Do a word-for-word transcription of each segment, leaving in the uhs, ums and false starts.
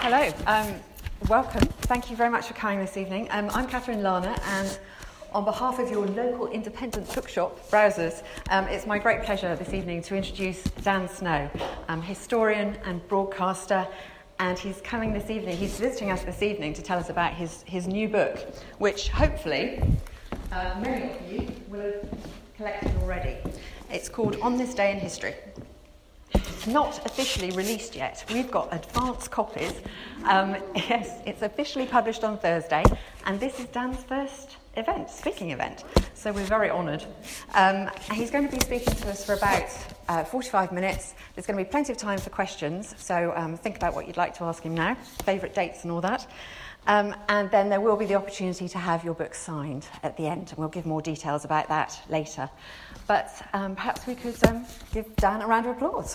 Hello, um, welcome. Thank you very much for coming this evening. Um, I'm Catherine Lana, and on behalf of your local independent bookshop, Browsers, um, it's my great pleasure this evening to introduce Dan Snow, um, historian and broadcaster, and he's coming this evening, he's visiting us this evening to tell us about his, his new book, which hopefully uh, many of you will have collected already. It's called On This Day in History. It's not officially released yet. We've got advance copies. Um, yes, it's officially published on Thursday, and this is Dan's first event, speaking event. So we're very honoured. Um, he's going to be speaking to us for about uh, forty-five minutes. There's going to be plenty of time for questions, so um, think about what you'd like to ask him now, favourite dates and all that. Um, and then there will be the opportunity to have your book signed at the end, and we'll give more details about that later. But um, perhaps we could um, give Dan a round of applause.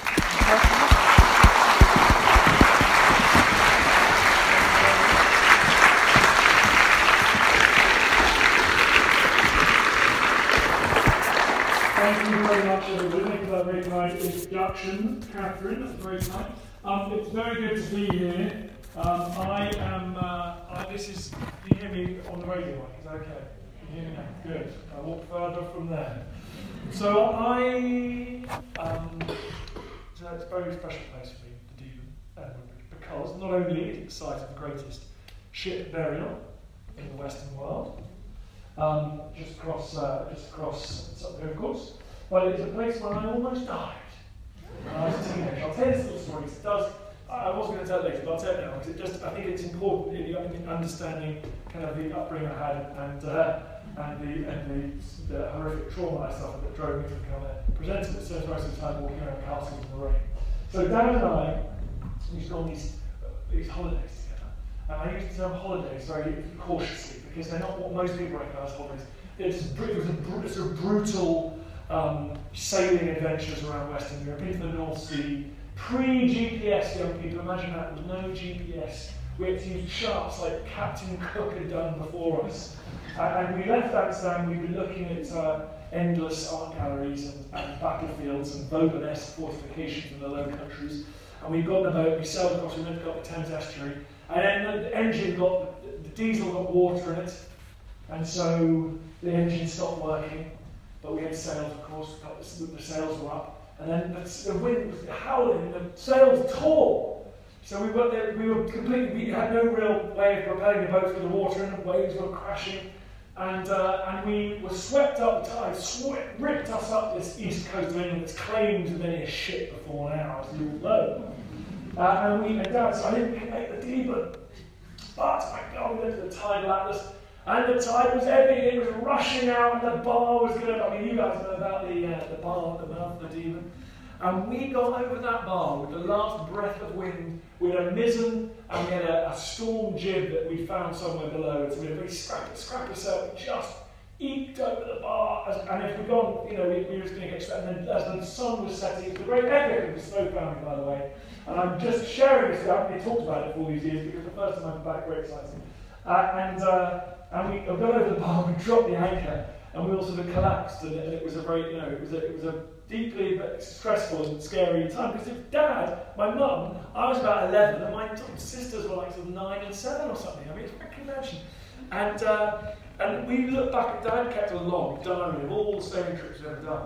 Thank you very much, everybody. Thank you for that very kind introduction, Catherine. That's very kind. Um, it's very good to be here. Um, I am. Uh, I, this is. Can you hear me on the radio? Is that okay? Can you hear me now? Good. I'll walk further from there. So I. Um, so it's a very special place for me, the Devon, uh, because not only is it the site of the greatest ship burial in the Western world, um, just across, uh, just across Sutton, of course, but it's a place where I almost died when I was a teenager. I'll tell you this little story. It does. I was going to tell it later, but I'll tell it now because it just. I think it's important in, in understanding kind of the upbringing I had and uh, and the and the, the horrific trauma I suffered that drove me to become a presenter that spends most of the time walking around castles in the rain. So Dan and I used to go on these these holidays together, and I use the term holidays very cautiously because they're not what most people recognise as holidays. It's it was a br- it's a brutal um, sailing adventures around Western Europe into the North Sea. Pre-G P S, young people, imagine that, with no G P S. We had to use charts like Captain Cook had done before us. Uh, and we left Amsterdam, we'd been looking at uh, endless art galleries and, and battlefields and Vauban-esque fortifications in the Low Countries. And we got in the boat, we sailed across, we went up the Thames Estuary, and then the engine got, the diesel got water in it, and so the engine stopped working. But we had sails, of course, the sails were up. And then the, the wind was howling, and the sails tore. So we were there, we were completely, we had no real way of propelling the boat through the water, and the waves were crashing. And uh, and we were swept up, the tide swept, ripped us up this east coast of England that's claimed to be a ship before now, as you all know. Uh, and we, and Dad said, I didn't make the Devon. But my God, we went to the tidal atlas. And the tide was ebbing, it was rushing out, and the bar was going to, I mean, you guys know about the uh, the bar at the mouth of the Devon. And we got over that bar with the last breath of wind, with a mizzen, and we had a, a storm jib that we found somewhere below. So we had a very scrap, scrap of sail, just eked over the bar. As, and if we'd gone, you know, we, we were just going to get straight. And then as the sun was setting, it was a great epic of the Snow family, by the way. And I'm just sharing this, I haven't really talked about it for all these years, because the first time I'm back, very exciting. Uh, and, uh, And we got over the bar, we dropped the anchor, and we all sort of collapsed, and it, and it was a very, you know, it was a, it was a deeply but stressful and scary time. Because if Dad, my mum, I was about eleven, and my sisters were like sort of nine and seven or something. I mean, it's a convention. And uh, and we looked back at Dad kept a log diary of all the sailing trips we've ever done,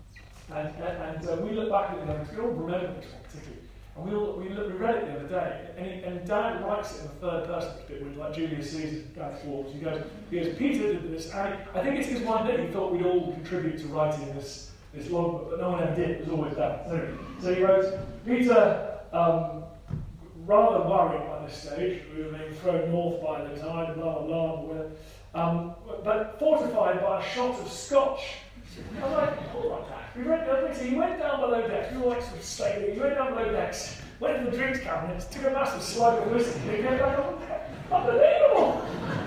and and, and uh, we looked back at it because we all remember this one particularly. And we, all, we, look, we read it the other day, and, he, and Dad writes it in the third person, bit with like Julius Caesar, Guy Fawkes. He goes, he goes, Peter did this, and he, I think it's because one day he thought we'd all contribute to writing this this logbook, but no one ever did. It was always Dad. So, so he wrote, Peter, um, rather worried by this stage, we were being thrown north by the tide, blah blah blah, um, but fortified by a shot of scotch. I was like, all right, Dad. We went down, so he went down below decks. We were like sort of sailing. He went down below decks, went to the drinks cabinet, took a massive slug of whiskey, and he came back on deck. Unbelievable!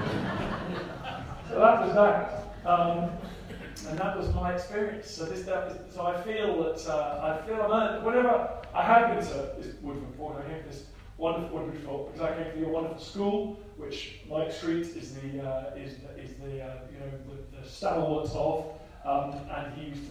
So that was that, um, and that was my experience. So this, that was, so I feel that uh, I feel I'm whenever I have been to this Woodford Fort, I came to this wonderful Woodford Fort because I came to a wonderful school, which Mike Street is the uh, is is the uh, you know the, the stalwart of. Um, and he used to be a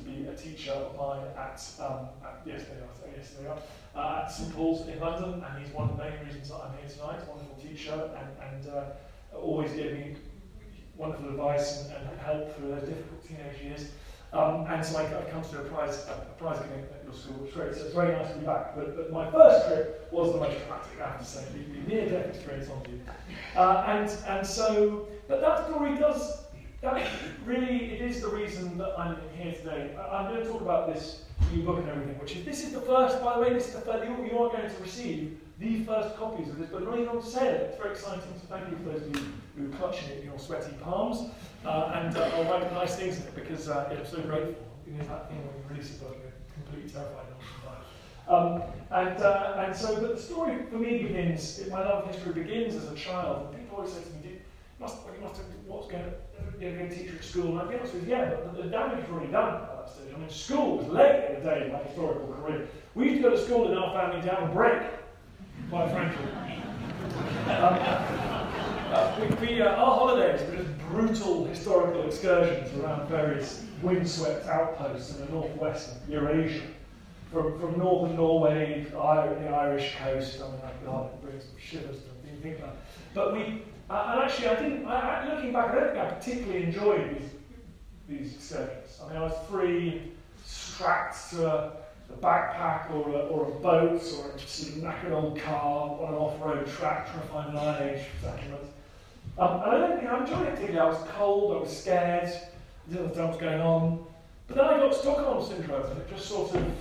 teacher of mine at, um, at yes, they are, so yes, they are, uh, at St Paul's in London, and he's one of the main reasons that I'm here tonight. Wonderful teacher, and, and uh, always gave me wonderful advice and, and help through those difficult teenage years. Um, and so I, I come to a prize, a, a prize giving at your school, which is great. So it's very nice to be back. But, but my first trip was the most traumatic, I have to say, the, the near-death experience on you. Uh, and and so, but that story does. That really, it is the reason that I'm here today. I'm going to talk about this new book and everything, which is, this is the first, by the way, this is the first, you, you are going to receive the first copies of this, but not even on sale. It's very exciting, so thank you for those of you who are clutching it in your sweaty palms. Uh, and uh, I'll write nice things in it, because uh, I'm so grateful. You know that thing when you release a book, you're completely terrified of it. Um, and, uh, and so, but the story for me begins, my love of history begins as a child. And people always say to me, you must, you must have, what's going to, you're going to teach at school? And I get to yeah, but the, the damage is already done at that stage. I mean, school was late in the day in my historical career. We used to go to school in our family down a break, quite frankly. Um, uh, we, we, uh, our holidays were just brutal historical excursions around various windswept outposts in the northwest of Eurasia. From, from northern Norway, the Irish coast, I mean, God, it brings some shivers to think about it. But we, uh, and actually, I didn't, I, looking back, I don't think I particularly enjoyed these, these excursions. I mean, I was free, strapped to a, a backpack or a, or a boat or a sort of knackered old car on an off-road track trying to find an Iron Age settlement. Um, and I don't think I enjoyed it particularly. I was cold, I was scared, I didn't know what was going on. But then I got Stockholm Syndrome, and it just sort of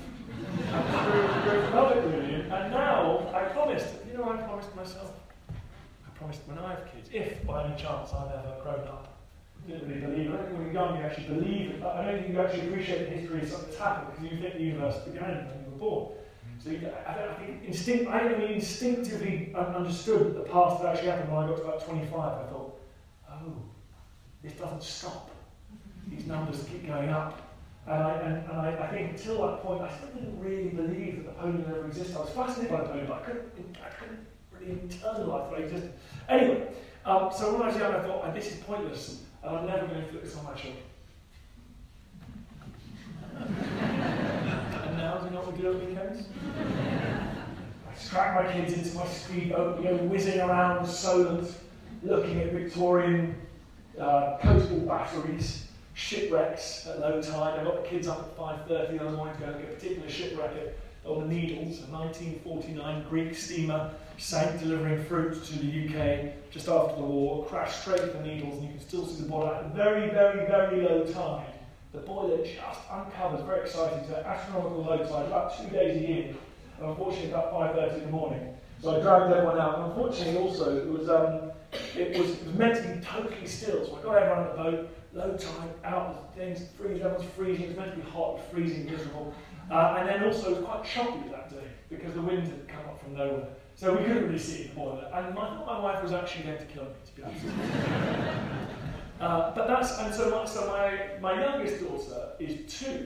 grew from it, really. And now, I promised, you know what I promised myself? I promised when I have kids, if by any chance I've ever grown up, I didn't really believe it. I don't think when you're young you actually believe it. I don't think you actually appreciate the history of something that's happened, because you think the universe began when you were born. So you, I, don't, I think instinct, I only instinctively understood that the past had actually happened when I got to about twenty-five. I thought, oh, this doesn't stop. These numbers keep going up. And, I, and, and I, I think until that point, I still didn't really believe that Napoleon ever existed. I was fascinated by Napoleon, but I couldn't, I couldn't really internalise that it existed. Anyway, um, so when I was young, I thought, oh, this is pointless, and I'm never going to inflict this on my children. And now, do you know what we do at weekends? I strap my kids into my speedboat, we go whizzing around Solent, looking at Victorian uh, coastal batteries, shipwrecks at low tide. I got the kids up at five thirty the other morning to go look at a particular shipwreck on the Needles, a nineteen forty-nine Greek steamer sank delivering fruit to the U K just after the war, crashed straight to the Needles, and you can still see the boiler at very, very, very low tide. The boiler just uncovers, very exciting, so astronomical low tide, about two days a year, and unfortunately about five thirty in the morning. So I dragged everyone out, and unfortunately also it was, um, it was, it was meant to be totally still, so I got everyone on the boat, low tide, out, things, freezing, everyone's freezing, it was meant to be hot, freezing, miserable. Uh, and then also it was quite choppy that day, because the wind had come up from nowhere. So we couldn't really see the boiler. And I thought my wife was actually going to kill me, to be honest. uh, but that's, and so, my, so my, my youngest daughter is two.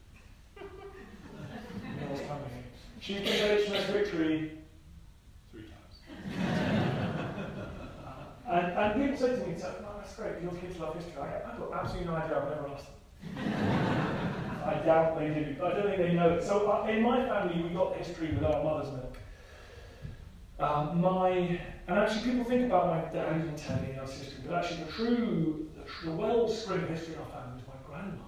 She's been to H M S Victory three times. And, and people say to me, oh, that's great, your kids love history. I, I've got absolutely no idea, I've never asked them. I doubt they do. I don't think they know it. So uh, in my family, we got history with our mother's milk. Um, my, and actually people think about my dad who's been telling us history, but actually the true, the, true, the wellspring history of our family was my grandma.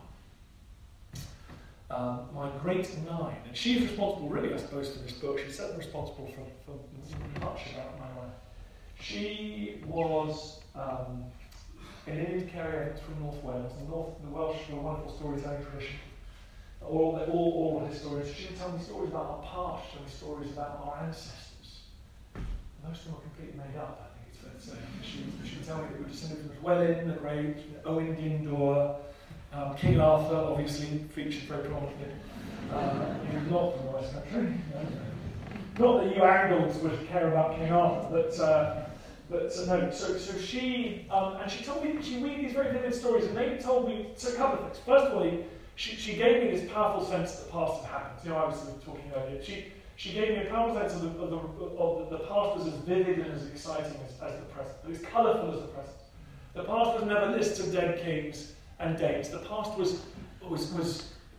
Um, my great nine. And she's responsible, really, I suppose, for this book. She's certainly responsible for, for much about my life. She was um, an Indian carrier from North Wales. The, North, the Welsh have a wonderful storytelling tradition. All, all, all historians. She would tell me stories about our past, tell me stories about our ancestors. Most of them are completely made up, I think it's fair to say. She, she would tell me that we were descended from Llewellyn the Great, Owen Glyndwr, um, King Arthur, obviously, featured very prominently. Uh, he was not from the West Country. No. Not that you Angles would care about King Arthur, but uh, but uh, no. So so she um, and she told me she weaved these very vivid stories, and they told me so a couple of things. First of all, she she gave me this powerful sense that the past had happened. You know, I was sort of talking earlier. She she gave me a powerful sense of the of the, of the, the past was as vivid and as exciting as, as the present. It was colourful as the present. The past was never lists of dead kings and dates. The past was was was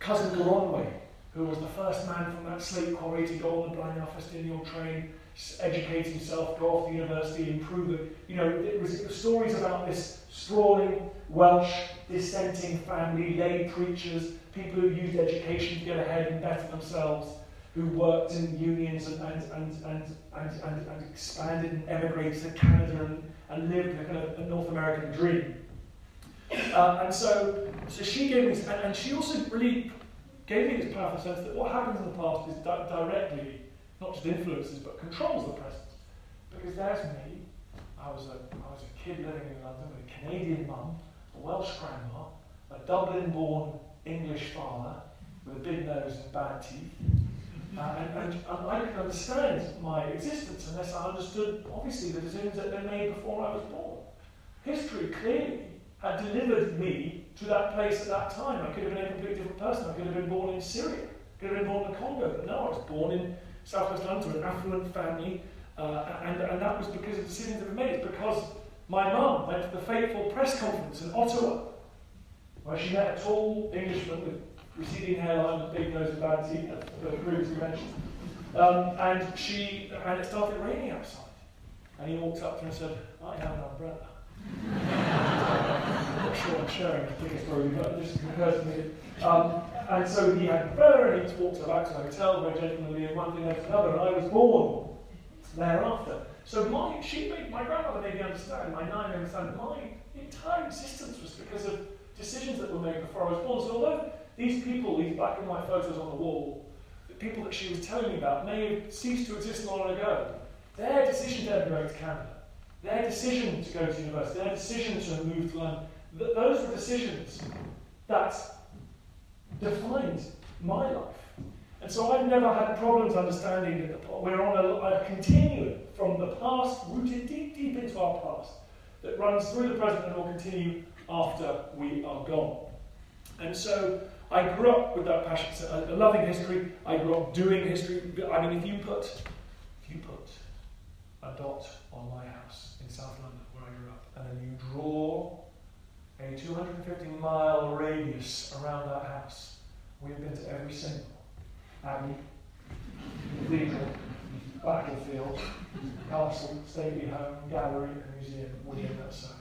cousin Goronway, who was the first man from that slate quarry to go on the Blaenau Festiniol train, educate himself, go off to university, improve it. You know, it was, it was stories about this sprawling Welsh dissenting family, lay preachers, people who used education to get ahead and better themselves, who worked in unions and and and and and, and, and expanded and emigrated to Canada and, and lived a kind of a North American dream. Uh, and so, so she gave me, and, and she also really gave me this powerful sense that what happens in the past is di- directly, not just influences, but controls the present. Because there's me, I was a, I was a kid living in London with a Canadian mum, a Welsh grandma, a Dublin-born English father with a big nose and bad teeth. Uh, and, and, and I didn't understand my existence unless I understood, obviously, the decisions that they made before I was born. History clearly had delivered me to that place at that time. I could have been a completely different person. I could have been born in Syria. I could have been born in the Congo. But no, I was born in Southwest London to an affluent family. Uh, and, and that was because of decisions that were made. It's because my mum went to the fateful press conference in Ottawa, where she met a tall Englishman with receding hairline and big nose and bad teeth, as previously mentioned. Um, and she and it started raining outside. And he walked up to her and said, I have an umbrella. I'm not sure I'm sharing a particular story, but it just occurs to me. Um, and so he had an umbrella and he walked her back to the hotel, very gentlemanly, and one thing led to another, and I was born thereafter. So my she made my grandmother made me understand, my nan made me understand that my entire existence was because of decisions that were made before I was born. So although these people, these black and white photos on the wall, the people that she was telling me about may have ceased to exist long ago, their decision to emigrate to Canada, their decision to go to university, their decision to move to London, th- those were decisions that defined my life. And so I've never had problems understanding that the, we're on a, a continuum from the past, rooted deep, deep into our past, that runs through the present and will continue after we are gone. And so I grew up with that passion, a loving history. I grew up doing history. I mean, if you put, if you put a dot on my house in South London, where I grew up, and then you draw a two hundred fifty mile radius around that house, we've been to every single abbey, cathedral, battlefield, castle, stately home, gallery, and museum within that circle.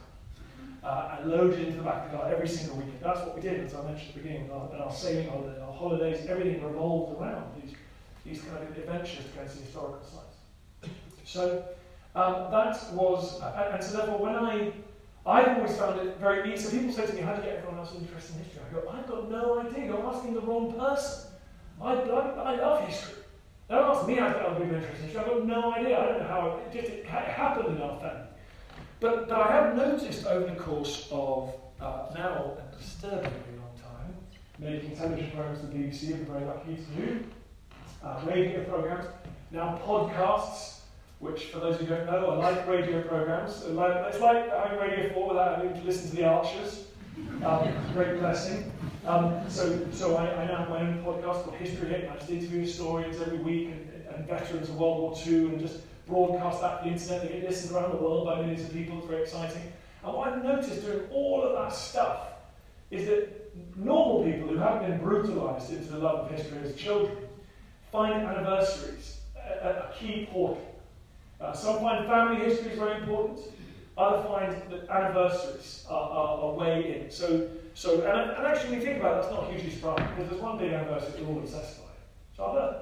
Uh, and loaded into the back of the car every single weekend. That's what we did, as I mentioned at the beginning, our, our sailing holiday, our holidays, everything revolved around these, these kind of adventures to go and see historical sites. So um, that was, uh, and so therefore when I, I've always found it very easy. So people say to me, how do you get everyone else interested in history? I go, I've got no idea, you're asking the wrong person. I, I, I love history. Don't ask me how to get other people interested in history. I've got no idea, I don't know how it, it, it happened in our family. But, but I have noticed over the course of uh, now a disturbingly long time, making television programs for the B B C, I'm very lucky to do, uh, radio programs, now podcasts, which for those who don't know are like radio programs. It's like having Radio four without having to listen to the Archers. Um, it's a great blessing. Um, so so I, I now have my own podcast called History Hit, and I just interview historians every week and, and veterans of World War Two and just broadcast that to the internet. They get listened around the world by millions of people. It's very exciting. And what I've noticed doing all of that stuff is that normal people who haven't been brutalised into the love of history as children find anniversaries a, a key portal. Uh, some find family history is very important. Others find that anniversaries are, are a way in. So, so and, and actually, when you think about it, that's not hugely surprising because there's one big anniversary we're all obsessed by. It's our birthday.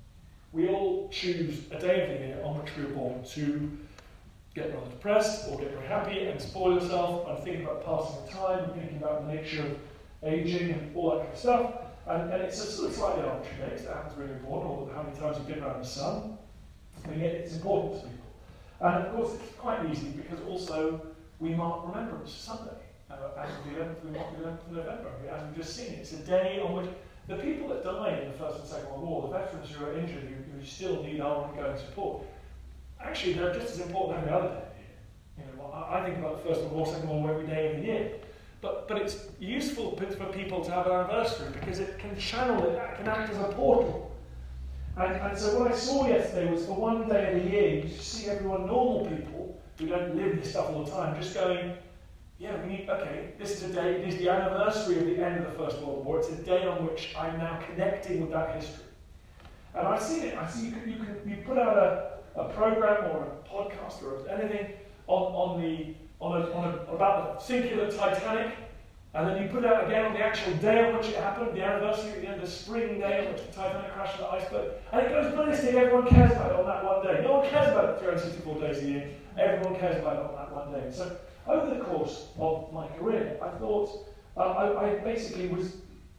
We all choose a day of the year on which we were born to get rather depressed or get very happy and spoil yourself and think about passing the time and thinking about the nature of aging and all that kind of stuff. And, and it's a sort of slightly arbitrary date that happens when you're born or how many times you've been around the sun. And yet it's important to people. And of course it's quite easy because also we mark Remembrance Sunday. Uh, as of the eleventh, we mark the eleventh of November, as we've just seen. It's a day on which the people that died in the First and Second World War, the veterans who are injured, who, who still need our ongoing support, actually they're just as important as every other day of the year. You know, I, I think about the First World War, Second World War every day of the year. But, but it's useful for people to have an anniversary because it can channel it, it can act as a portal. And, and so what I saw yesterday was for one day of the year, you see everyone, normal people who don't live this stuff all the time, just going, yeah, we need, okay, this is a day, it is the anniversary of the end of the First World War. It's a day on which I'm now connecting with that history. And I've seen it. I see you can, you can you put out a, a program or a podcast or anything on, on the on, a, on a, about the sinking of the Titanic, and then you put it out again on the actual day on which it happened, the anniversary at the end of the spring day on which the Titanic crashed on the iceberg, and it goes ballistic. Everyone cares about it on that one day. No one cares about it three hundred sixty-four days a year. Everyone cares about it on that one day. So over the course of my career, I thought uh, I, I basically was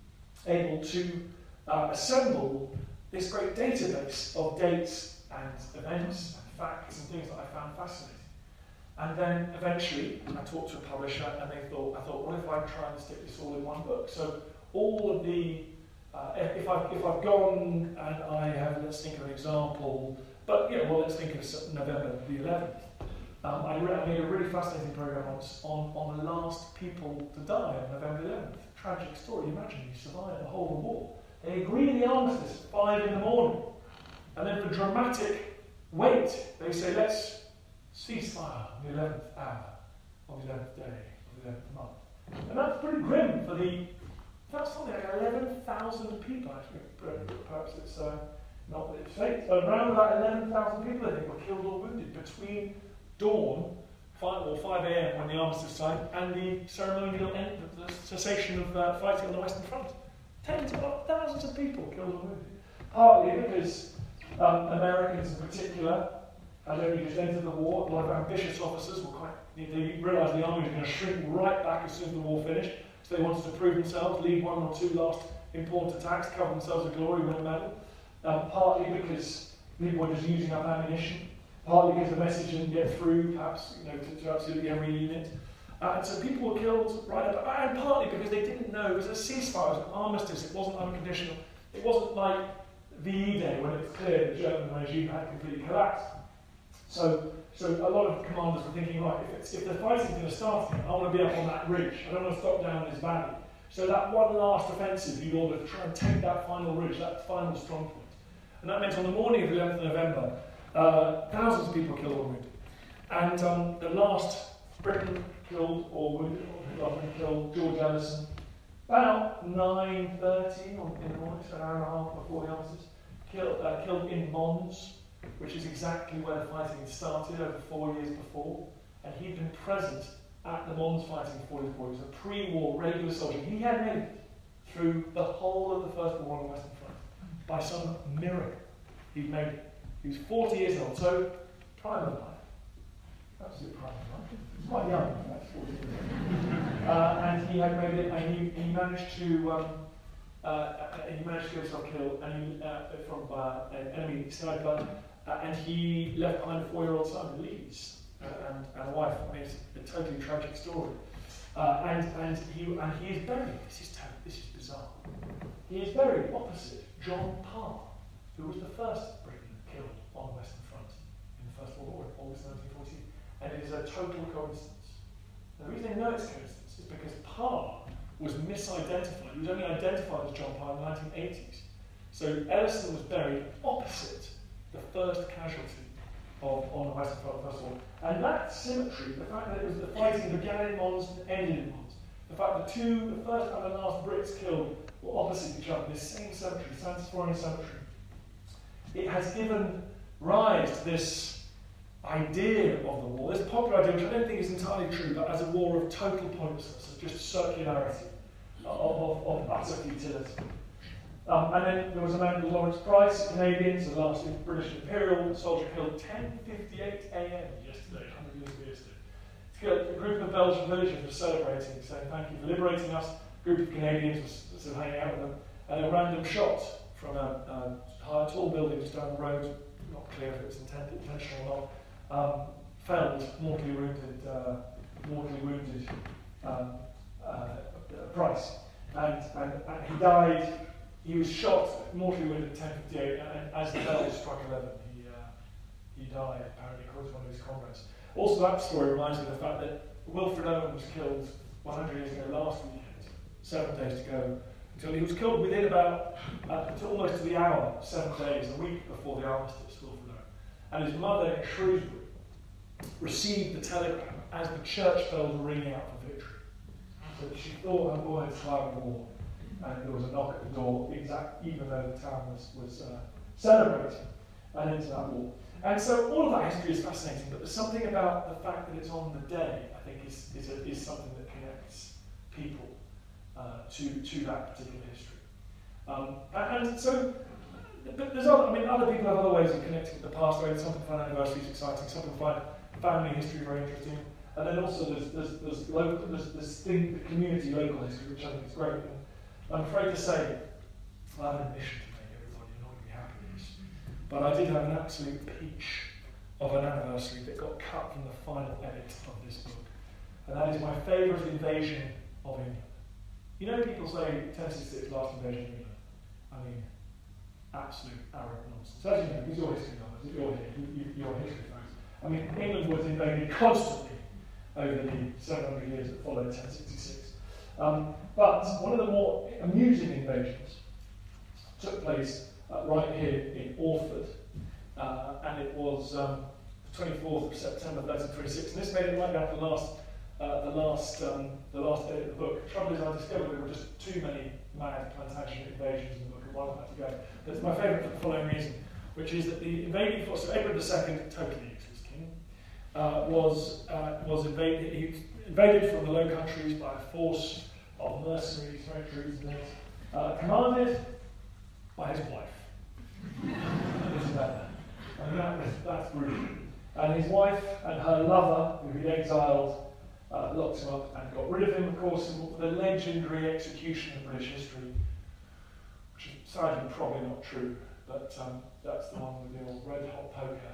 able to uh, assemble this great database of dates and events and facts and things that I found fascinating. And then eventually I talked to a publisher and they thought, I thought, what if I try and stick this all in one book? So all of the, uh, if, I've, if I've gone and I have, let's think of an example, but yeah, well, let's think of November the eleventh. Um, I, re- I made a really fascinating program on, on, on the last people to die on November the eleventh. Tragic story. Imagine you survived the whole of the war. They agree in the armistice at five in the morning. And then for dramatic weight, they say, let's cease fire on the eleventh hour of the eleventh day of the eleventh month. And that's pretty grim for the, that's something like eleven thousand people actually. Perhaps it's uh, not that it's fake. Around about eleven thousand people, I think, were killed or wounded between dawn, five or five a.m. when the armistice signed, and the ceremonial end, the cessation of uh, fighting on the Western Front. Tens of thousands of people killed or wounded. Partly because um, Americans in particular had only just entered the war. A lot of ambitious officers were quite, they realised the army was going to shrink right back as soon as the war finished, so they wanted to prove themselves, lead one or two last important attacks, cover themselves with glory, win a medal. Um, partly because people were just using up ammunition. Partly because the message didn't get through, perhaps, you know, to, to absolutely every unit. Uh, and so people were killed right up, and partly because they didn't know, it was a ceasefire, it was an armistice, it wasn't unconditional. It wasn't like V E Day when it was clear the German regime had completely collapsed. So, so a lot of commanders were thinking, right, if, it's, if the fighting's going to start again, I want to be up on that ridge, I don't want to stop down this valley. So that one last offensive, you'd order to try and take that final ridge, that final strong point. And that meant on the morning of the eleventh of November, Uh, thousands of people killed or wounded. And um, the last Briton killed or wounded, or killed George Ellison, about nine thirty in the morning, so an hour and a half before the armistice, killed, uh, killed in Mons, which is exactly where the fighting had started over four years before. And he'd been present at the Mons fighting four years before. He was a pre-war regular soldier. He had made it through the whole of the First War on the Western Front. By some miracle, he'd made it. He was forty years old, so prime of life. Absolute prime of life. He's quite young, that's forty years old. Uh, and he had made it, and he, he managed to um, uh, he managed to get himself killed, and he, uh, from uh, an enemy sniper, uh, and he left behind a four-year-old son in Leeds uh, and, and a wife. I mean, it's a totally tragic story. Uh, and and he and he is buried. This is terrible. This is bizarre. He is buried opposite John Parr, who was the first Briton killed on the Western Front in the First World War in August nineteen fourteen, and it is a total coincidence. And the reason I know it's a coincidence is because Parr was misidentified. He was only identified as John Parr in the nineteen eighties. So Ellison was buried opposite the first casualty of on the Western Front of the First War. And that symmetry, the fact that it was the fighting began in Mons and ended in Mons, the fact that two, the first and the last Brits killed were opposite each other, this same cemetery, Sansforeign Cemetery, it has given rise to this idea of the war, this popular idea, which I don't think is entirely true, but as a war of total pointlessness, of just circularity, of, of, of utter futility. Um, and then there was a man called Lawrence Price, Canadians, the last British Imperial soldier killed at ten fifty-eight a m yesterday, one hundred years ago yesterday. A group of Belgian villagers were celebrating, saying thank you for liberating us. A group of Canadians was sort of hanging out with them, and a random shot from a, a high, tall building just down the road, not clear if it was intended, intentional or not, um, felled, mortally wounded, uh, mortally wounded um, uh, Price. And, and, and he died, he was shot, mortally wounded at ten fifty-eight, and as the bell struck eleven, he, uh, he died, apparently, according to one of his comrades. Also, that story reminds me of the fact that Wilfred Owen was killed one hundred years ago last weekend, seven days to go, until he was killed within about, uh, to almost to the hour, seven days, a week before the armistice, Wilfred Owen. And his mother in Shrewsbury received the telegram as the church bells were ringing out for victory. So she thought her boy had survived the war, and there was a knock at the door, exact, even though the town was, was uh, celebrating and into that war. And so all of that history is fascinating, but there's something about the fact that it's on the day, I think, is, is, a, is something that connects people uh, to, to that particular history. Um, and, and so, but there's other, I mean, other people have other ways of connecting with the past. Right? Some people find anniversaries exciting, some people find family history very interesting, and then also there's there's there's, local, there's, there's thing, the community local history, which I think is great. And I'm afraid to say, I have an admission to make, everybody, you're not going to be happy with this, but I did have an absolute peach of an anniversary that got cut from the final edit of this book, and that is my favourite invasion of England. You know, people say ten sixty-six, last invasion of England. I mean, absolute arrogant nonsense. As you know, because you're history lovers, you're here, you, you're history fans. I mean, England was invaded constantly over the seven hundred years that followed ten sixty-six. Um, but one of the more amusing invasions took place uh, right here in Orford, uh, and it was um, the twenty-fourth of September thirteen twenty-six, and this made it right down to the last, uh, the last, um, the last day of the book. The trouble is, I discovered there were just too many mad Plantagenet invasions in the book, and one had to go. That's my favourite for the following reason, which is that the invading force, so Edward the Second, totally useless king, uh, was uh, was invaded. He invaded from the Low Countries by a force of mercenaries, mercenaries, uh, commanded by his wife. Isn't that? And that was, that's brutal. And his wife and her lover, who he'd exiled, uh, locked him up and got rid of him, of course, in the legendary execution of British history, which is sadly probably not true, but um, that's the one with the old red hot poker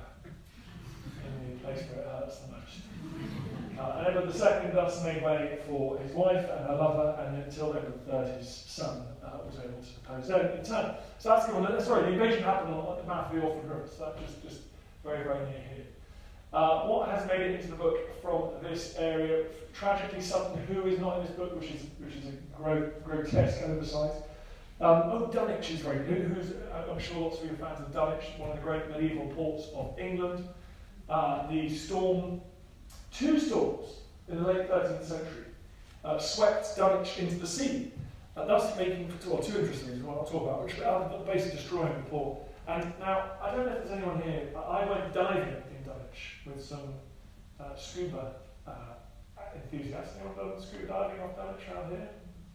in the place where it hurts the most. Uh, and Edward the Second thus made way for his wife and her lover, and until Edward the Third, his son, uh, was able to depose them in turn. So that's good. Sorry, the invasion happened at the mouth of the Orford River, so that's just, just very, very near here. Uh, what has made it into the book from this area? Tragically, something who is not in this book, which is which is a gro grotesque oversight. Um, oh, Dunwich is very good. Who's, I'm sure lots of you are fans of Dunwich, one of the great medieval ports of England. Uh, the storm, two storms in the late thirteenth century, uh, swept Dunwich into the sea, uh, thus making well, two interesting reasons what I'll talk about, which are basically destroying the port. And now, I don't know if there's anyone here, I went diving in Dunwich with some uh, scuba uh, enthusiasts. Anyone done scuba diving off Dunwich around here?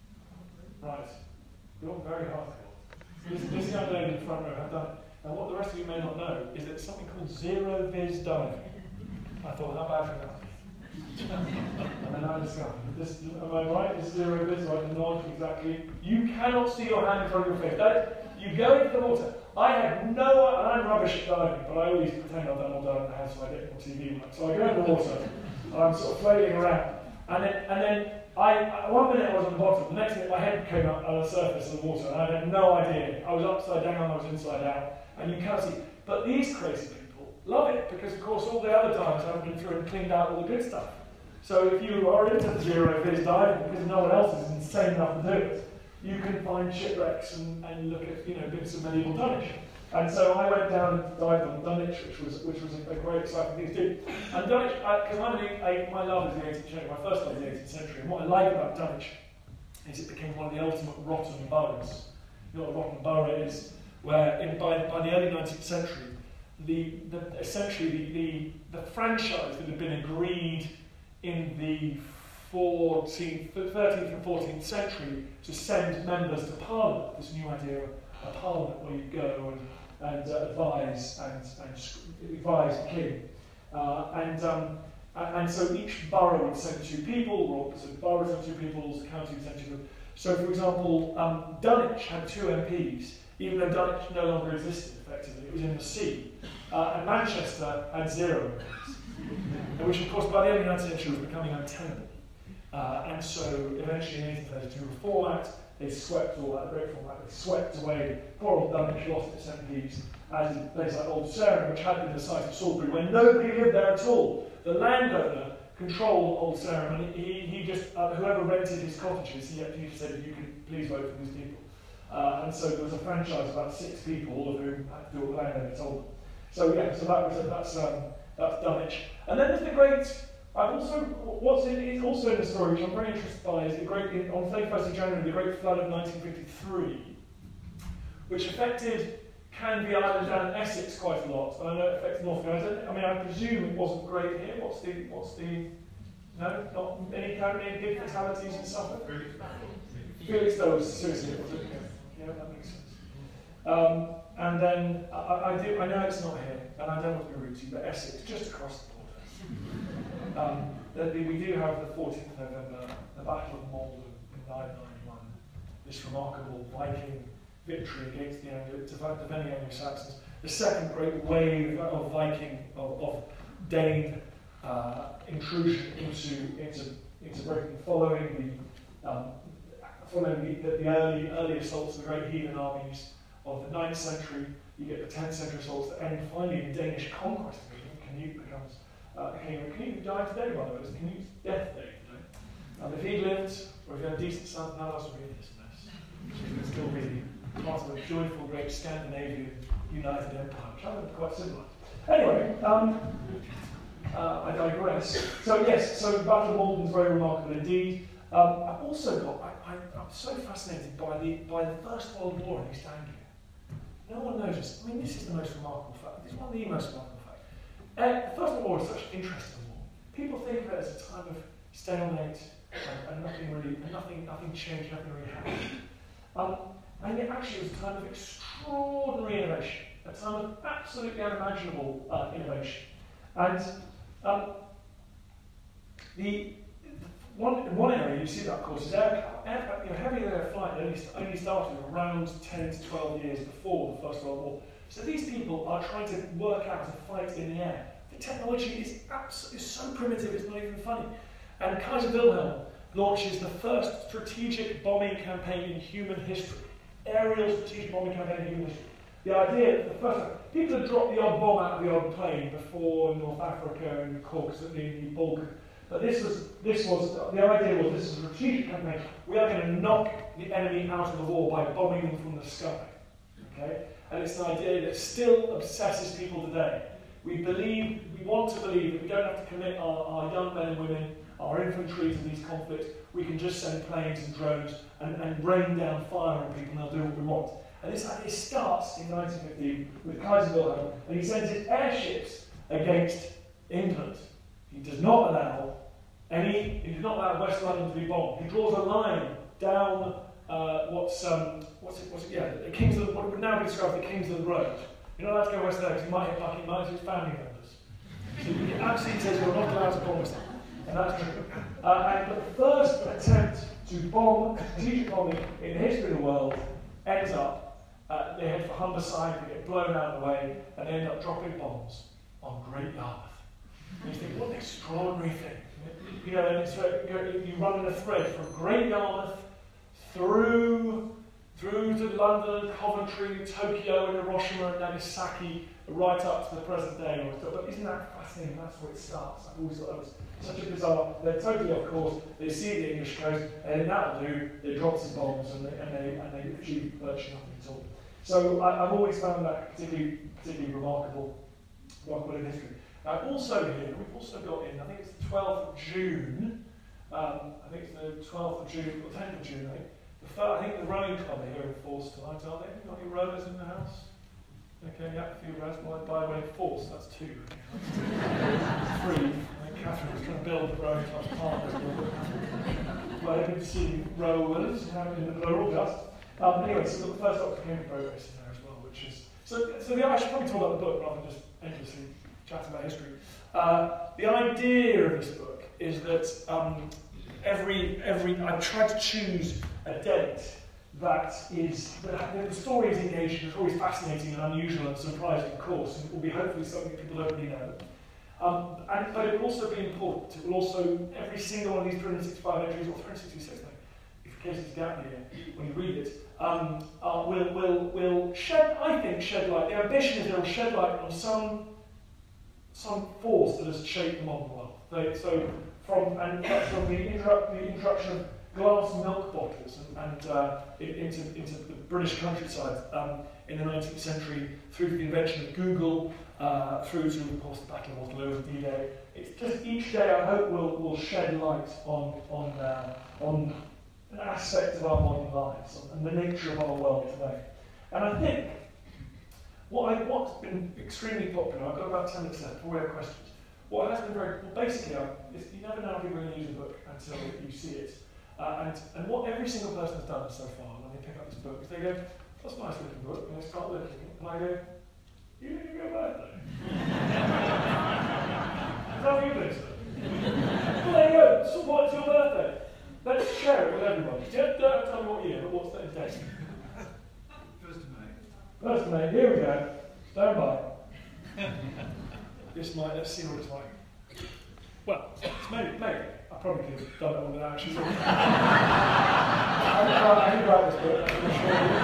Right. You're very hardcore. This, this young lady in the front row had done it. And what the rest of you may not know is that it's something called zero-vis diving. I thought, how bad could that be? And then I discovered, this, am I right? This zero-vis, right? The nod, exactly. You cannot see your hand in front of your face. That, you go into the water. I had no, and I'm rubbish at diving, but I always pretend I've done all diving in the house so I get it on T V. So I go in the water, and I'm sort of flailing around. And then, and then I, one minute I was on the bottom, the next minute my head came up on the surface of the water, and I had no idea. I was upside down, I was inside out, and you can't see. But these crazy people love it, because of course all the other divers have been through and cleaned out all the good stuff. So if you are into zero-vis diving, because no one else is insane enough to do it, you can find shipwrecks and, and look at, you know, bits of medieval Dunwich. And so I went down and dived on Dunwich, which was which was a, a great exciting thing to do. And Dunwich, because I, my love is the eighteenth century, my first love is the eighteenth century, and what I like about Dunwich is it became one of the ultimate rotten boroughs. You know what a rotten borough is? Where in, by, by the early nineteenth century, the, the essentially the, the, the franchise that had been agreed in the fourteenth, thirteenth and fourteenth century to send members to Parliament, this new idea of a Parliament where you go and and uh, advise and, and advise the king. Uh, and, um, and and so each borough would send two people, or so boroughs send two people, the county would send two people. So for example, um, Dunwich had two M Ps, even though Dunwich no longer existed effectively, it was in the sea. Uh, and Manchester had zero M Ps, which of course by the early nineteenth century was becoming untenable. Uh, and so eventually in eighteen thirty-two Reform Act, they swept all that, great Reform Act, they swept away poor old Dunwich, lost its M Ps, as in places like Old Sarum, which had been the site of Salisbury, when nobody lived there at all. The landowner controlled Old Sarum, and he, he just, uh, whoever rented his cottages, he, he just said, you can please vote for these people. Uh, and so there was a franchise of about six people, all of whom had to do what the landowner told them. So yeah, so that was a, that's, um, that's Dunwich. And then there's the great I've also, what's in, is also in the story, which I'm very interested by, is the great, on thirty-first of January, the Great Flood of nineteen fifty-three, which affected Canvey Island and Essex quite a lot. I know it affected Norfolk. I mean, I presume it wasn't great here. What's the, what's the, no, not any kind of big fatalities in Suffolk? Felixstowe was suicide, was it? Yeah, that makes sense. Um, and then, I, I do, I know it's not here, and I don't want to be rude to you, but Essex, just across the border. um, the, the, we do have the fourteenth of November, the Battle of Maldon in nine ninety-one, this remarkable Viking victory against the Anglo, defending Anglo-Saxons, the second great wave of Viking, of, of Dane uh, intrusion into, into, into Britain, following the um, following the, the early, early assaults of the great heathen armies of the ninth century. You get the tenth century assaults that end finally in Danish conquest. Canute becomes uh, king. Canute died today, by the way. It's Canute's death day today. And if he lived, or if he had a decent son, none of us would be in this mess. He would still be part of a joyful, great Scandinavian United Empire, which I think is quite similar. Anyway, um, uh, I digress. So yes, so the Battle of Maldon is very remarkable indeed. Um, I've also got, I, I, I'm so fascinated by the by the First World War in East Anglia. No one knows this. I mean, this is the most remarkable fact. This is one of the most remarkable facts. Uh, the First World War is such an interesting war. People think of it as a time of stalemate and, and nothing really, and nothing, nothing changed, nothing really happened. Um, and it actually was a time of extraordinary innovation, a time of absolutely unimaginable uh, innovation. And um, the One, one area you see that, of course, is aircraft. Aircraft, you know, heavy air flight only, only started around ten to twelve years before the First World War. So these people are trying to work out a fight in the air. The technology is, absolutely, is so primitive, it's not even funny. And Kaiser Wilhelm launches the first strategic bombing campaign in human history. Aerial strategic bombing campaign in human history. The idea that the first time, people had dropped the odd bomb out of the odd plane before North Africa and the Caucasus and the Balkans. But this was, this was, the idea was this is a strategic campaign. We are going to knock the enemy out of the war by bombing them from the sky. Okay? And it's an idea that still obsesses people today. We believe, we want to believe that we don't have to commit our, our young men and women, our infantry to these conflicts. We can just send planes and drones and, and rain down fire on people and they'll do what we want. And this idea starts in nineteen fifteen with Kaiser Wilhelm, and he sends his airships against England. He does not allow any, he does not allow West London to be bombed. He draws a line down uh, what's, um, what's it, what's it, yeah, the Kingsland, what would now be described as the Kingsland Road. You're not allowed to go west there because you might hit Buckingham, might hit his family members. So he absolutely says you're not allowed to bomb West London. And that's true. Uh, and the first attempt to bomb, strategic bombing in the history of the world ends up, uh, they head for Humberside, they get blown out of the way, and they end up dropping bombs on Great Yarmouth. And you think, what an extraordinary thing. You know, and it's, uh, you run in a thread from Great Yarmouth through, through to London, Coventry, Tokyo, and Hiroshima, and Nagasaki, right up to the present day. But isn't that fascinating? That's where it starts. I've always thought that was such a bizarre. They're totally off course. They see the English coast, and that'll do. They drop some bombs, and they and they, and they achieve virtually nothing at all. So I, I've always found that particularly particularly remarkable, remarkable in history. Now, also here, we've also got in, I think it's the twelfth of June, um, I think it's the twelfth of June, or tenth of June, I think. The first, I think the rowing club are here in Force tonight, aren't they? Have you got any rowers in the house? Okay, yeah, a few rowers. By, by the way, Force, that's two. Three. I think Catherine was trying to build the rowing club's partners. Well, I can see rowers in the plural just. Um, anyway, so the first Doctor Cambridge progress in there as well, which is... So, so the, I should probably talk about the book rather than just endlessly chat about history. Uh, the idea of this book is that um, every every I try to choose a date that is that the story is engaging, it's always fascinating and unusual and surprising, of course, and it will be hopefully something people don't really know. Um, and, but it will also be important. It will also every single one of these three hundred sixty-five entries, or three hundred sixty-six, if in case it's gap here when you read it, um, uh, will will will shed I think shed light. The ambition is it will shed light on some. some force that has shaped the modern world. They, so from and from the, introdu the introduction of glass milk bottles and, and uh, into, into the British countryside um, in the nineteenth century, through the invention of Google, uh, through to, of course, the Battle of Waterloo, D-Day. It's just each day, I hope, will will shed light on on uh, on an aspect of our modern lives and the nature of our world today. And I think what I, what's been extremely popular, I've got about ten minutes left before we have questions. What has been very, well, basically, uh, is you never know if you're going to use a book until you see it. Uh, and, and what every single person has done so far when they pick up this book is they go, that's a nice looking book, and they start looking, and I go, you didn't go birthday. Is that what you think, sir? Well, there you go. So what's your birthday? Let's share it with everybody. Don't tell me what year, but what's that date? First of May. First of May, here we go. Stand by. This might, let's see what it's like. Well, it's maybe, maybe. I probably could have done it on without actually. I didn't write this book, I'm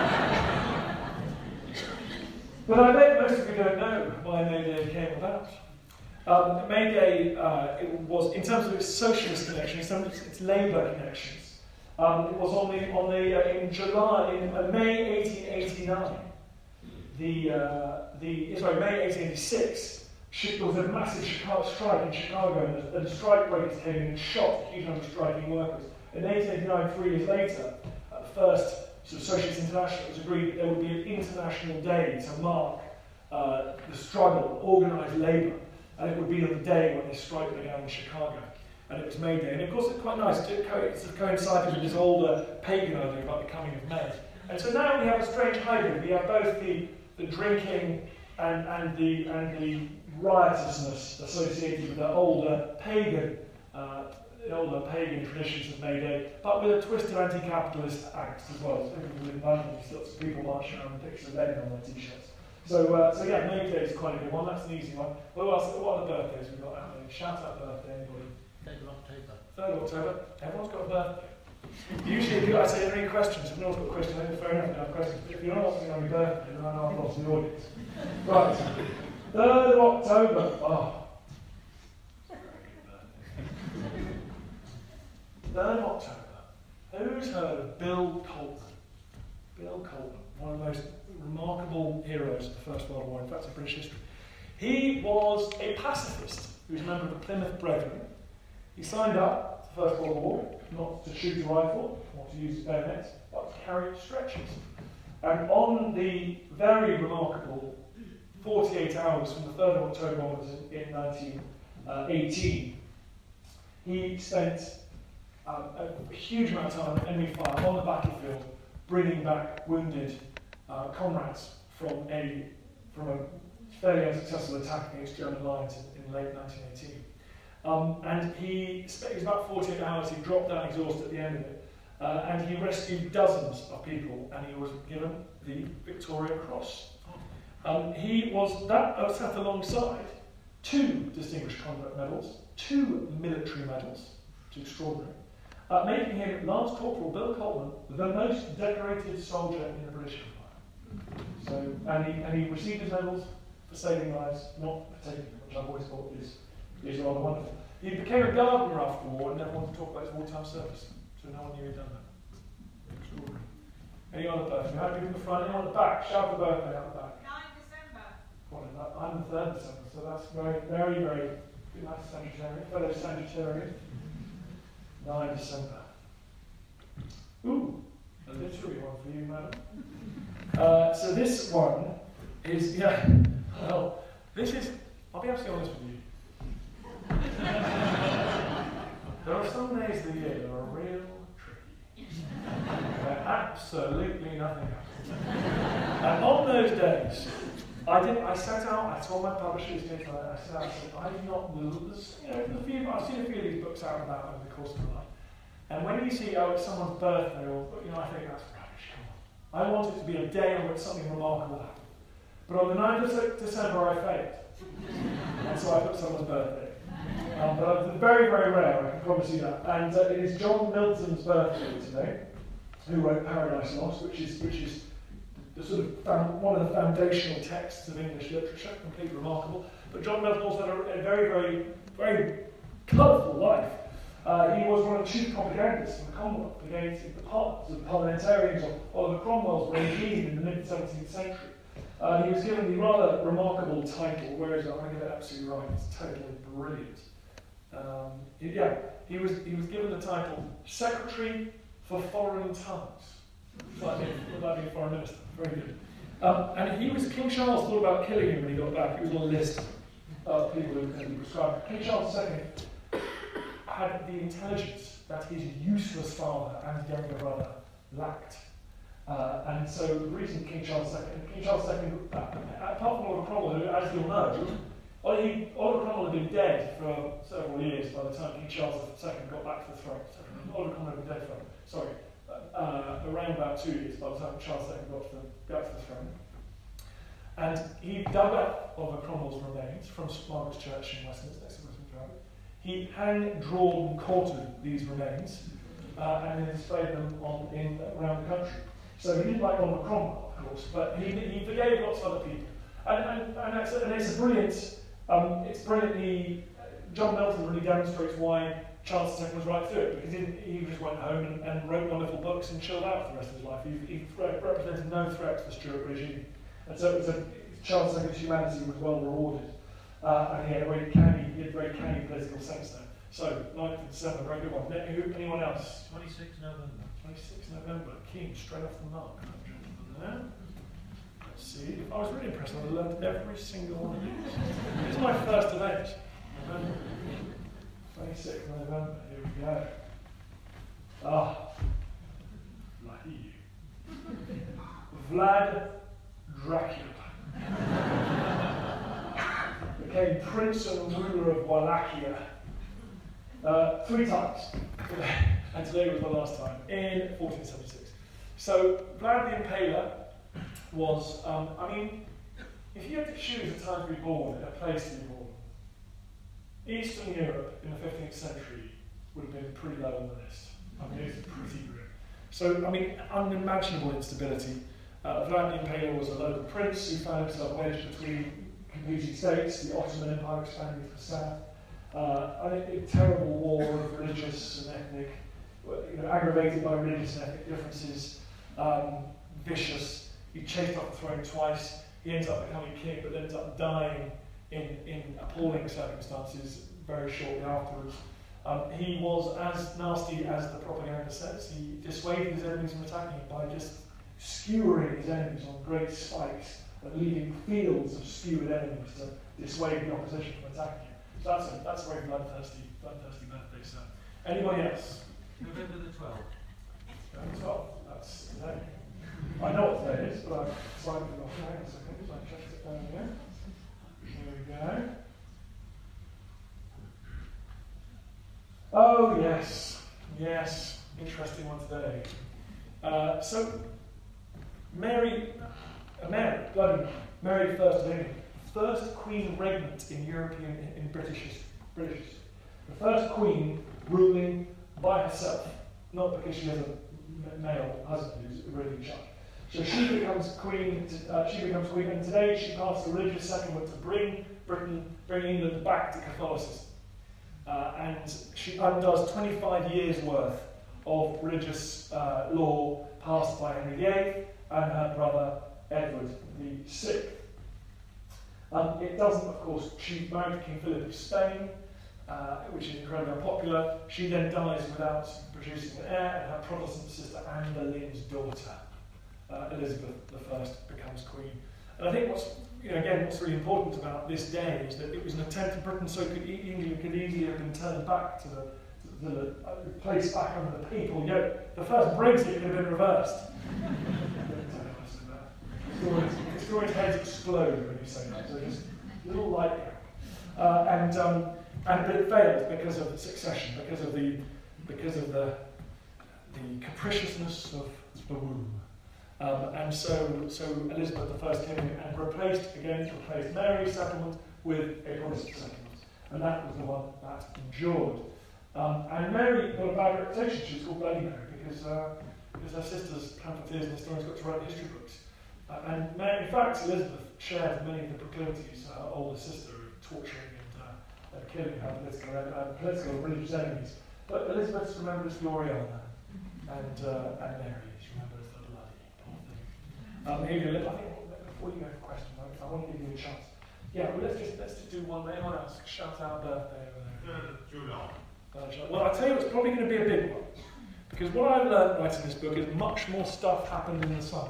sure. But I bet most of you don't know why May Day came about. Um, May Day, uh, it was, in terms of its socialist connection, in terms of its labour connections, um, it was on the, on the uh, in July, in uh, May eighteen eighty-nine, the, uh, the, sorry, May eighteen eighty-six, there was a massive Chicago strike in Chicago, and the, and the strike breakers came in and shot a huge number of striking workers. In eighteen eighty-nine, three years later, at the first sort of Socialist International, it was agreed that there would be an international day to mark uh, the struggle, organised labour, and it would be on the day when this strike began in Chicago, and it was May Day. And of course, it's quite nice, it co- sort of coincided with this older pagan idea about the coming of May. And so now we have a strange hybrid. We have both the, the drinking and, and the and the riotousness associated with the older pagan, uh, the older pagan traditions of May Day, but with a twist of anti-capitalist acts as well. So people in London, you still see people marching around with pictures of Lenin on their t-shirts. So, uh, so yeah, May Day is quite a good one. That's an easy one. What else? What other birthdays we've got out there? Shout out birthday, anybody? third of October. third of October. Everyone's got a birthday. Usually, if you, I say, are there any questions? If no one's got a question, then fair enough, you have questions. But if you're not asking on your birthday, then I know I've lost the audience. Right. third of October. Oh. third of October. Who's heard of Bill Colton? Bill Colton, one of the most remarkable heroes of the First World War, in fact, in British history. He was a pacifist who was a member of the Plymouth Brethren. He signed up for the First World War, not to shoot a rifle, not to use bayonets, but to carry stretchers. And on the very remarkable forty-eight hours from the third of October onwards in, in nineteen eighteen, he spent um, a huge amount of time on enemy fire on the battlefield, bringing back wounded uh, comrades from a from a fairly unsuccessful attack against German lines in, in late nineteen eighteen. Um, and he spent it was about forty-eight hours. He dropped down exhausted at the end of it, uh, and he rescued dozens of people, and he was given the Victoria Cross. Um, he was that uh, sat alongside two Distinguished Conduct Medals, two military medals, which is extraordinary, uh, making him Lance Corporal Bill Coleman the most decorated soldier in the British Empire. So, and he and he received his medals for saving lives, not for taking them, which I've always thought is is rather wonderful. He became a gardener after the war and never wanted to talk about his wartime service, so no one knew he'd done that. Extraordinary. Any other person? How do people in the front? Anyone at the back? Shout for birthday out the back. ninth of December. What is that? I'm the third of December, so that's very, very, very good. Nice Sagittarian, fellow Sagittarian. ninth of December. Ooh, a literary one for you, madam. Uh, so this one is, yeah, well, this is, I'll be absolutely honest with you. There are some days of the year that are real tricky. Where absolutely nothing happens. And on those days, I did. I set out. I told my publishers here tonight. I said, I said, I'm not the. You know, the few. I've seen a few of these books out and about over the course of my life. And when you see, oh, it's someone's birthday, or you know, I think that's rubbish. Come on. I want it to be a day on which something remarkable happened. But on the ninth of December, I failed, and so I put someone's birthday. Um, but it's very, very rare, I can promise you that. And uh, it is John Milton's birthday today, who wrote Paradise Lost, which is which is the sort of found, one of the foundational texts of English literature, completely remarkable. But John Milton also had a, a very, very, very colourful life. Uh, he was one of the chief propagandists in the Commonwealth against the, par- the parliamentarians of Oliver Cromwell's regime in the mid-seventeenth century. Uh, he was given the rather remarkable title, where is it? I'm going to get it absolutely right, it's totally brilliant. Um, yeah, he was, he was given the title Secretary for Foreign Tongues. Like being Foreign Minister, very good. Um, and he was, King Charles thought about killing him when he got back. He was on a list of people who could be prescribed. King Charles the Second had the intelligence that his useless father and younger brother lacked. Uh, and so the reason King Charles the Second, King Charles the Second, uh, apart from Oliver Cromwell, who, as you'll know, Oliver Cromwell had been dead for several years by the time King Charles the Second got back to the throne. So Oliver Cromwell had been dead for, sorry, uh, around about two years by the time Charles the Second got to the, got to the throne. And he dug up Oliver Cromwell's remains from St Margaret's Church in Westminster, next to Westminster Abbey. He hand drawn and quartered these remains uh, and then displayed them on in around the country. So he didn't like Oliver Cromwell, of course, but he, he forgave lots of other people. And, and, and, that's, and it's a brilliant, um, it's brilliantly, John Milton really demonstrates why Charles the Second was right through it, because he, he just went home and, and wrote wonderful books and chilled out for the rest of his life. He, he represented no threat to the Stuart regime. And so it was a, Charles the Second's humanity was well rewarded. Uh, and he had a very canny, he had very canny political sense there. So, ninth of December, very good one. Who, anyone else? twenty-sixth of November. twenty-sixth of November, keen, straight off the mark. There. Let's see. I was really impressed. I learned every single one of these. This is my first event. November. twenty-sixth of November, here we go. Ah. Lucky you. Vlad Dracula became prince and ruler of Wallachia uh, three times, and today was the last time, in fourteen seventy-six. So, Vlad the Impaler was, um, I mean, if you had to choose a time to be born and a place to be born, Eastern Europe in the fifteenth century would have been pretty low on the list. I mean, it's pretty grim. So, I mean, unimaginable instability. Uh, Vlad the Impaler was a local prince who found himself wedged between competing states, the Ottoman Empire expanding to the south, uh, a, a terrible war of religious and ethnic, you know, aggravated by religious and ethnic differences, um, vicious. He chased off the throne twice. He ends up becoming king, but ends up dying in, in appalling circumstances very shortly afterwards. Um, he was as nasty as the propaganda says. He dissuaded his enemies from attacking him by just skewering his enemies on great spikes and leaving fields of skewered enemies to dissuade the opposition from attacking him. So that's a, that's a very bloodthirsty, bloodthirsty birthday, sir. Anybody else? November the twelfth. November twelfth, that's today. I know what today is, but I've decided it off now. It's okay, so I checked it down here. Here we go. Oh, yes. Yes. Interesting one today. Uh, so, Mary, uh, Mary, bloody Mary the First of England, the first queen regnant in European, in British history. British history. The first queen ruling by herself, not because she has a male husband who's really in charge. So she becomes queen. To, uh, she becomes queen, and today she passed a religious settlement to bring Britain, bring England back to Catholicism, uh, and she undoes twenty-five years worth of religious uh, law passed by Henry the Eighth and her brother Edward the Sixth. Um, it doesn't, of course. She married King Philip of Spain, uh, which is incredibly unpopular. She then dies without producing an heir, and her Protestant sister Anne Boleyn's daughter, uh, Elizabeth the First, becomes queen. And I think what's, you know, again, what's really important about this day is that it was an attempt in Britain, so could England could easily have been turned back to the, to the uh, placed back under the papal yoke. The first Brexit could have been reversed. Historians' heads explode when you say that. So just a little light here. Uh, and um, and but it failed because of the succession, because of the because of the the capriciousness of the womb. Um, and so so Elizabeth the First came in and replaced again replaced Mary's settlement with a Protestant settlement, and that was the one that endured. Um, and Mary got a bad reputation. She was called Bloody Mary because uh, because her sisters, pamphleteers and historians, got to write history books. Uh, and Mary, in fact, Elizabeth shared many of the proclivities of her older sister of torturing and, uh, and killing her political, uh, political and religious enemies. But Elizabeth's remembered as Gloriana, and, uh, and Mary is remembered as the bloody poor thing. Um, here you go, I think, before you go for questions, I, I want to give you a chance. Yeah, well, let's just, let's just do one. Anyone else shout out birthday over there? third of July. Uh, well, I'll tell you it's probably going to be a big one. Because what I've learned writing this book is much more stuff happened in the summer.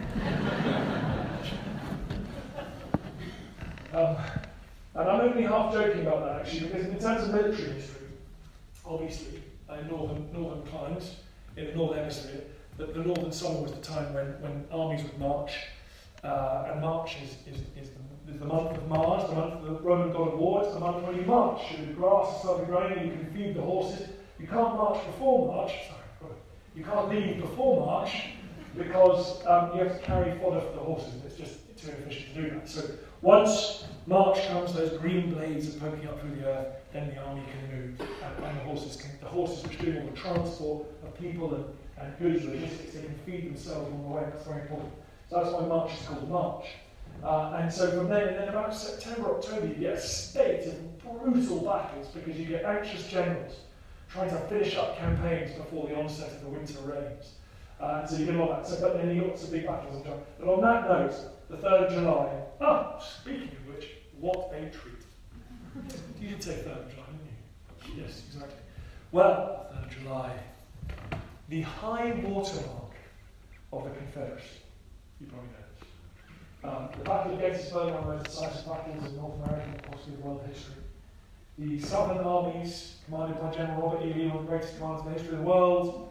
um, and I'm only half joking about that, actually, because in terms of military history, obviously, in northern, northern climes, in the northern hemisphere, the, the northern summer was the time when, when armies would march. Uh, and March is, is, is, the, is the month of Mars, the month of the Roman god of war. It's the month when you march. The grass is starting growing and you can feed the horses. You can't march before March. Sorry, you can't leave before March because um, you have to carry fodder for the horses. And it's just too inefficient to do that. So once March comes, those green blades are poking up through the earth. Then the army can move, and, and the horses can. The horses which do all the transport of people and, and goods, logistics, they can feed themselves on the way. That's very important. So that's why March is called March. Uh, and so from then, and then about September, October, you get a spate of brutal battles because you get anxious generals trying to finish up campaigns before the onset of the winter rains. Uh, so you get all that. So, but then you get lots of big battles. And but on that note, the third of July, ah, speaking of which, what a treat. You did say third of July, didn't you? Yes, exactly. Well, third of July, the high watermark of the Confederacy. You probably know this. Um, the Battle of Gettysburg, one of the most decisive battles in North American and possibly world history. The Southern armies, commanded by General Robert E. Lee, one of the greatest commanders in the history of the world,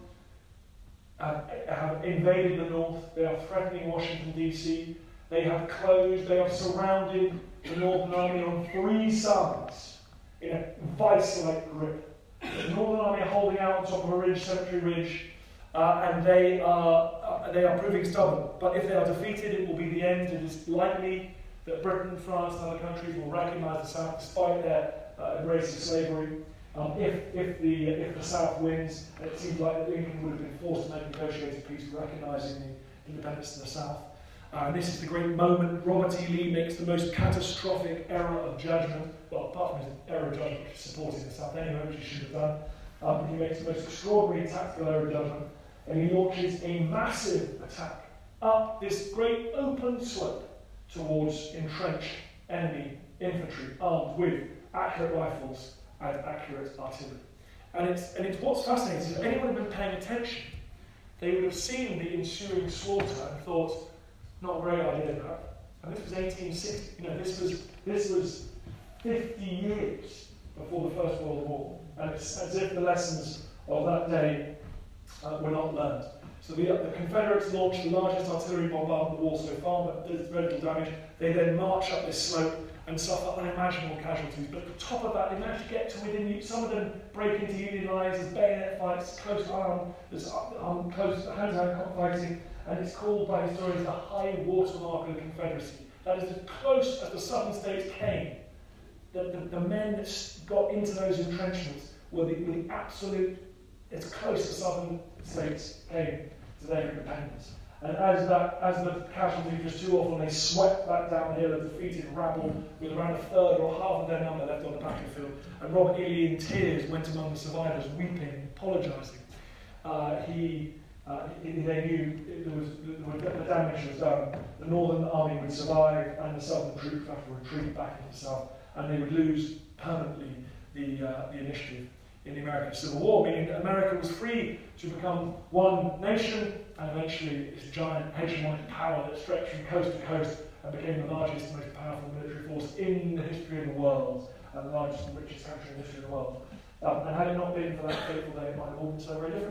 uh, have invaded the North. They are threatening Washington, D C They have closed, they have surrounded the Northern Army on three sides in a vice-like grip. The Northern Army are holding out on top of a ridge, Cemetery Ridge, uh, and they are uh, they are proving stubborn. But if they are defeated, it will be the end. It is likely that Britain, France, and other countries will recognise the South despite their uh, embrace of slavery. Um, if, if, the, if the South wins, it seems like that England would have been forced to make negotiated peace recognising the independence of the South. Uh, and this is the great moment. Robert E. Lee makes the most catastrophic error of judgment, well, apart from his error of judgment, supporting the South anyway, which he should have done. Um, he makes the most extraordinary tactical error of judgment, and he launches a massive attack up this great open slope towards entrenched enemy infantry armed with accurate rifles and accurate artillery. And it's, and it's what's fascinating is if anyone had been paying attention, they would have seen the ensuing slaughter and thought, not a great idea, that. And this was eighteen sixty. You know, this was this was fifty years before the First World War, and it's as if the lessons of that day uh, were not learned. So the, the Confederates launched the largest artillery bombardment of the war so far, but did very little damage. They then march up this slope and suffer unimaginable casualties. But at the top of that, they managed to get to within. Some of them break into Union lines. There's bayonet fights, close arm, there's um, close hand-to-hand fighting. And it's called by historians the high watermark of the Confederacy. That is as close as the southern states came. The, the, the men that got into those entrenchments were the, were the absolute, as close as southern states came to their independence. And as that, as the casualties just too often, they swept back downhill a defeated rabble with around a third or half of their number left on the battlefield. And Robert E. Lee, in tears, went among the survivors, weeping, apologising. Uh, he Uh, they knew there was, the damage was done. The Northern Army would survive, and the Southern troops would have to retreat back into the South, and they would lose permanently the, uh, the initiative in the American Civil War, meaning that America was free to become one nation, and eventually this giant hegemonic power that stretched from coast to coast and became the largest and most powerful military force in the history of the world, and the largest and richest country in the history of the world. Um, and had it not been for that fateful day, it might have all been so very different.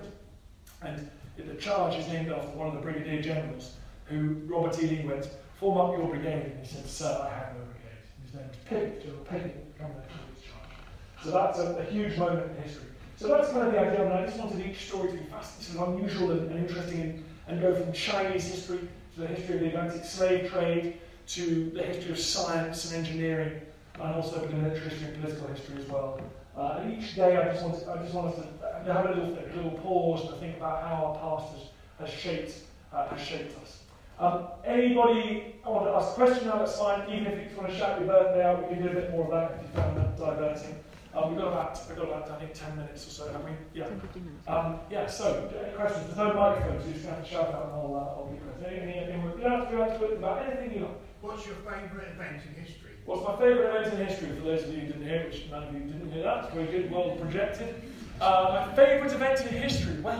And the charge is named after one of the brigadier generals who Robert E. Lee went, form up your brigade, and he said, sir, I have no brigade. And his name was Pickett, General Pickett, become the head of his charge. So that's a, a huge moment in history. So that's kind of the idea, and I just wanted each story to be fascinating, unusual and, and interesting, and, and go from Chinese history to the history of the Atlantic slave trade, to the history of science and engineering, and also the military history and political history as well. Uh, and each day I just want to, I just want us to have a little, a little pause to think about how our past has, has shaped uh, has shaped us. Um, anybody I want to ask a question now, that's fine. Even if you want to shout your birthday out, we can do a bit more of that if you found that diverting. Um, we've got about, we've got about, I think, ten minutes or so, haven't we? Yeah. ten, fifteen minutes. Um, yeah, so, any questions? There's no microphone, so you just have to shout out and I'll, uh, I'll be quick. Anything, anything, you don't have to go into it about anything you like. What's your favourite event in history? What's my favourite event in history? For those of you who didn't hear, which none of you didn't hear that, it's very good, well projected. Uh, my favourite event in history? Well,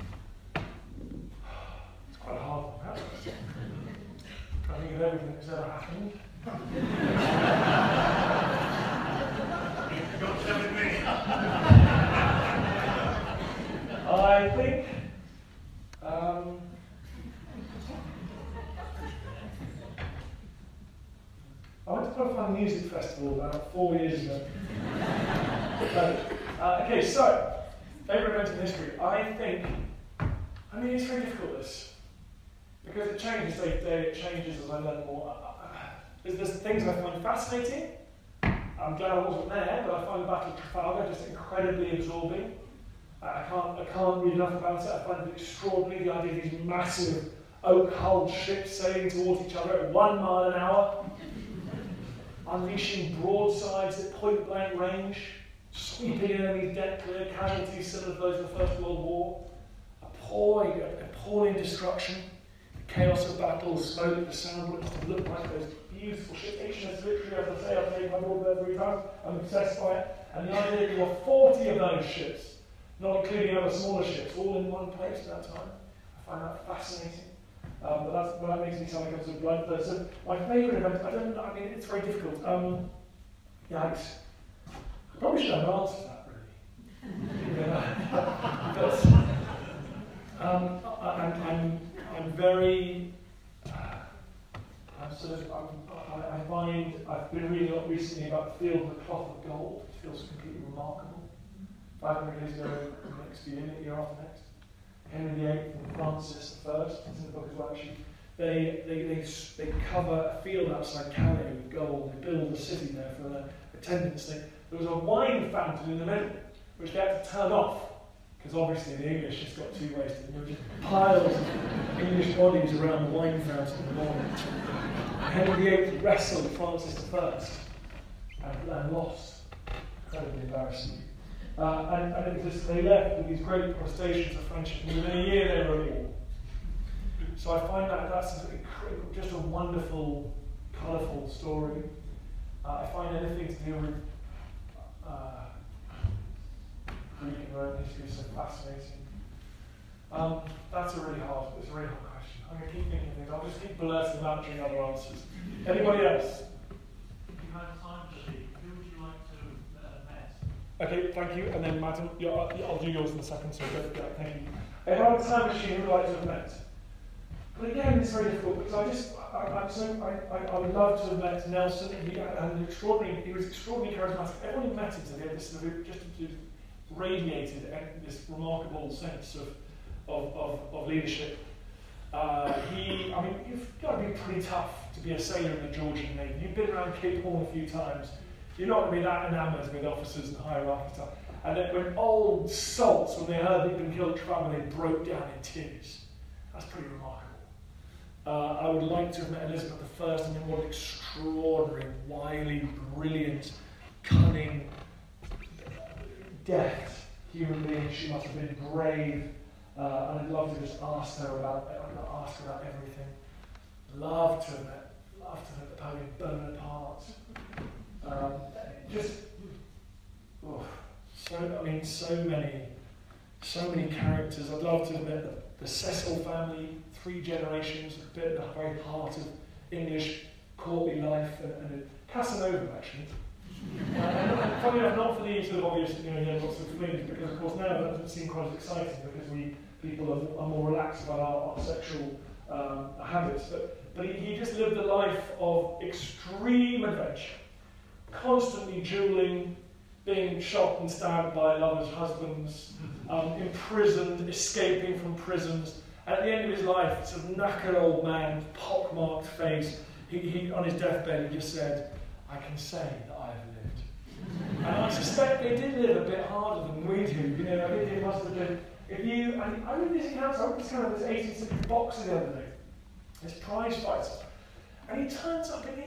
it's quite a hard one, huh? I think of everything that's ever happened. You've got seven minutes. I think um, I went to Butterfly Music Festival about four years ago. uh, okay, so favourite event in history. I think, I mean, it's very difficult this because it changes day to day. It changes as I learn more. There's, there's things I find fascinating. I'm glad I wasn't there, but I find the Battle of Trafalgar just incredibly absorbing. I can't, I can't read enough about it. I find it extraordinary, the idea of these massive oak-hulled ships sailing towards each other at one mile an hour, unleashing broadsides at point-blank range, sweeping enemies dead clear, casualties similar to those of the First World War, appalling, appalling destruction, the chaos of battle, smoke, the sound, what it must have looked like, those beautiful ships. H M S Victory, as I say, I've taken my board there three times, I'm obsessed by it, and the idea that there were forty of those ships, not including other smaller ships, all in one place at that time. I find that fascinating. Um, but that's, well, that makes me sound like I'm sort of bloodthirsty. So my favourite event, I don't know, I mean, it's very difficult. Um, yikes. I probably should have an answer to that, really. Yeah. But, um, I, I'm, I'm, I'm very, uh, I'm sort of, I'm, I, I find, I've been reading a lot recently about the field of the cloth of gold, which feels completely remarkable. five hundred years ago, next year, the year after next, Henry the Eighth and Francis the First, it's in the book as well actually, they, they, they, they cover a field outside Calais with gold, they build a city there for their attendants. They, there was a wine fountain in the middle, which they had to turn off, because obviously the English just got too wasted. There were just piles of English bodies around the wine fountain in the morning. Henry the Eighth wrestled Francis the First and, and lost. Incredibly embarrassing. Uh, and, and it was just, they left with these great protestations of friendship, and within a year they were at war. So I find that that's incredible, just a wonderful, colourful story. Uh, I find anything to do with uh, Greek and Roman history so fascinating. Um, that's a really hard, it's a really hard question. I'm going to keep thinking things. I'll just keep blurting out and other answers. Anybody else? If you had time to speak, who would you like to uh, met? Okay, thank you. And then, madam, I'll, I'll do yours in a second, so go for that. Thank you. If I had a time machine, who would like to have met? But again, it's very difficult because I just, I, I'm so, I, I, I would love to have met Nelson. He had an extraordinary, he was extraordinarily charismatic. Everyone who met him today, this is a, just radiated this remarkable sense of, of, of, of leadership. Uh, he, I mean, you've got to be pretty tough to be a sailor in the Georgian Navy. You've been around Cape Horn a few times. You're not going to be that enamoured with officers and hierarchy stuff. And then when old salts, when they heard they'd been killed at Trafalgar, they broke down in tears. That's pretty remarkable. Uh, I would like to have met Elizabeth the First. I mean, what an extraordinary, wily, brilliant, cunning, deft human being. She must have been brave. Uh, and I'd love to just ask her about, ask her about everything. Love to have met, love to have met Napoleon Bonaparte. Um, just, oh, so, I mean, so many, so many characters. I'd love to have met the, the Cecil family, three generations, a bit at the very heart of English courtly life, and, and Casanova, actually. uh, and funny enough, not for the sort of obvious, you know, yeah, lots of things, because of course now that doesn't seem quite as exciting because we people are, are more relaxed about our, our sexual um, habits. But, but he, he just lived a life of extreme adventure. Constantly duelling, being shot and stabbed by lovers' husbands, um, imprisoned, escaping from prisons, and at the end of his life, sort of knackered old man, pockmarked face, he, he on his deathbed he just said, "I can say that I have lived." And I suspect they did live a bit harder than we do. You know, I think it must have been. If you, and I read these accounts, I read this kind of this eighteenth century boxer the other day, this prize fighter, and he turns up in